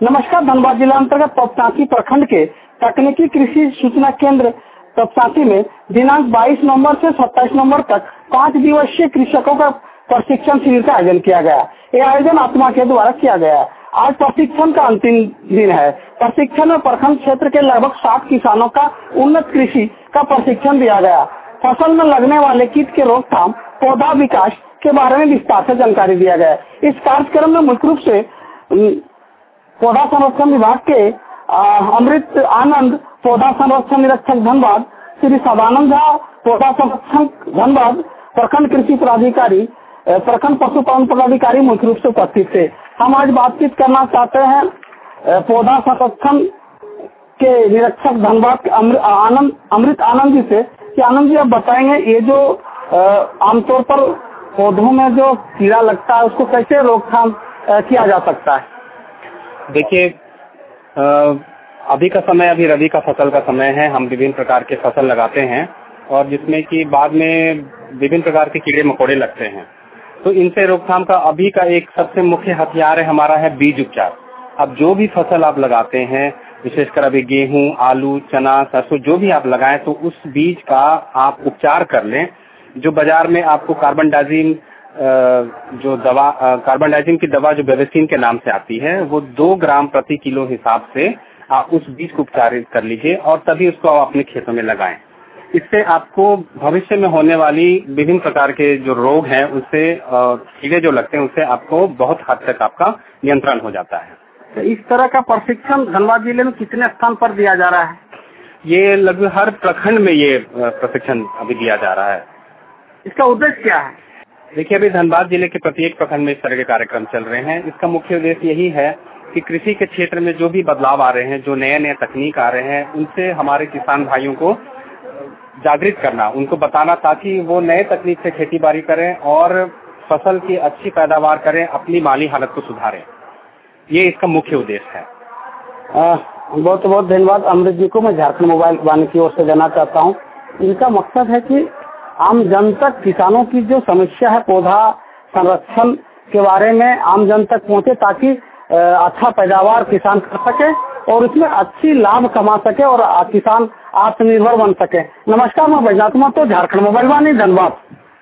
नमस्कार। धनबाद जिला अंतर्गत तपसांची प्रखंड के तकनीकी कृषि सूचना केंद्र तपसांची में दिनांक 22 नवंबर से 27 नवंबर तक 5 दिवसीय कृषकों का प्रशिक्षण शिविर का आयोजन किया गया। यह आयोजन आत्मा के द्वारा किया गया। आज प्रशिक्षण का अंतिम दिन है। प्रशिक्षण में प्रखंड क्षेत्र के लगभग 60 किसानों का उन्नत कृषि का प्रशिक्षण दिया गया। फसल में लगने वाले कीट के रोकथाम, पौधा विकास के बारे में विस्तार से जानकारी दिया गया। इस कार्यक्रम में मुख्य रूप से पौधा संरक्षण विभाग के अमृत आनंद पौधा संरक्षण निरीक्षक धनबाद, श्री सदानंद झा पौधा संरक्षण धनबाद, प्रखंड कृषि पदाधिकारी, प्रखंड पशुपालन पदाधिकारी मुख्य रूप से उपस्थित थे। हम आज बातचीत करना चाहते हैं पौधा संरक्षण के निरीक्षक धनबाद अमृत आनंद जी से कि आनंद जी आप बताएंगे ये जो आमतौर पर पौधों में जो कीड़ा लगता है उसको कैसे रोकथाम किया जा सकता है। देखिए, अभी का समय अभी रबी का फसल का समय है। हम विभिन्न प्रकार के फसल लगाते हैं और जिसमें कि बाद में विभिन्न प्रकार के कीड़े मकोड़े लगते हैं। तो इनसे रोकथाम का अभी का एक सबसे मुख्य हथियार है हमारा है बीज उपचार। अब जो भी फसल आप लगाते हैं, विशेषकर अभी गेहूं, आलू, चना, सरसों जो भी आप लगाएं तो उस बीज का आप उपचार कर लें। जो बाजार में आपको कार्बनडाजिम की दवा जो बेवेस्टिन के नाम से आती है, वो 2 ग्राम प्रति किलो हिसाब से आप उस बीज को उपचारित कर लीजिए और तभी उसको आप अपने खेतों में लगाएं। इससे आपको भविष्य में होने वाली विभिन्न प्रकार के जो रोग हैं उससे कीड़े जो लगते हैं उससे आपको बहुत हद तक आपका नियंत्रण हो जाता है। तो इस तरह का प्रशिक्षण धनबाद जिले में कितने स्थान पर दिया जा रहा है? ये लगभग हर प्रखंड में ये प्रशिक्षण अभी दिया जा रहा है। इसका उद्देश्य क्या है? देखिए, अभी धनबाद जिले के प्रत्येक प्रखंड में इस तरह के कार्यक्रम चल रहे हैं। इसका मुख्य उद्देश्य यही है कि कृषि के क्षेत्र में जो भी बदलाव आ रहे हैं, जो नए नए तकनीक आ रहे हैं, उनसे हमारे किसान भाइयों को जागृत करना, उनको बताना ताकि वो नए तकनीक से खेती बाड़ी करें और फसल की अच्छी पैदावार करें, अपनी माली हालत को सुधारें। ये इसका मुख्य उद्देश्य है। बहुत बहुत धन्यवाद अमृत जी को। मैं झारखंड मोबाइल वाणी की ओर से जानना चाहता हूँ, इनका मकसद है कि आम जन तक किसानों की जो समस्या है पौधा संरक्षण के बारे में आम जन तक पहुँचे ताकि अच्छा पैदावार किसान कर सके और उसमें अच्छी लाभ कमा सके और किसान आत्मनिर्भर बन सके। नमस्कार, मैं बैजनाथ महतो, झारखंड मोबाइल वाणी, धनबाद।